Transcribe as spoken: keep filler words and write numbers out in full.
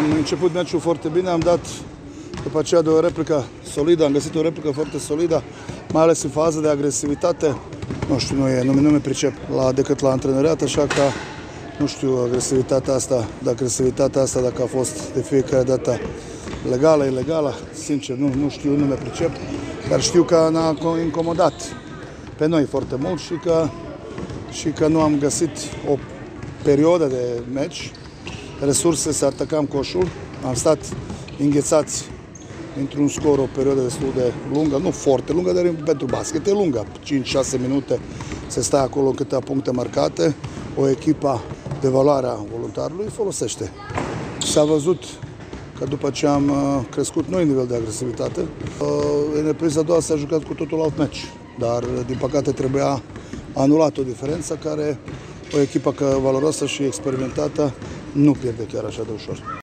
început meciul foarte bine, am dat după aceea de o replică solidă, am găsit o replică foarte solidă, mai ales în fază de agresivitate. Nu știu, nu, e, nu, nu mi pricep la, decât la antrenoriat, așa că nu știu agresivitatea asta, dacă agresivitatea asta dacă a fost de fiecare dată legală, ilegală, sincer, nu, nu știu, nu mi pricep, dar știu că ne-a incomodat pe noi foarte mult și că, și că nu am găsit o perioadă de meci, resurse să atacăm coșul, am stat înghețați într-un scor o perioadă destul de lungă, nu foarte lungă, dar pentru basket e lungă, cinci șase minute se stă acolo în câteva puncte marcate, o echipă de valoare a voluntarului folosește. S-a văzut că după ce am crescut noi nivel de agresivitate, în repriza a doua s-a jucat cu totul alt meci, dar din păcate trebuia anulat o diferență care o echipă valoroasă și experimentată nu pierde chiar așa de ușor.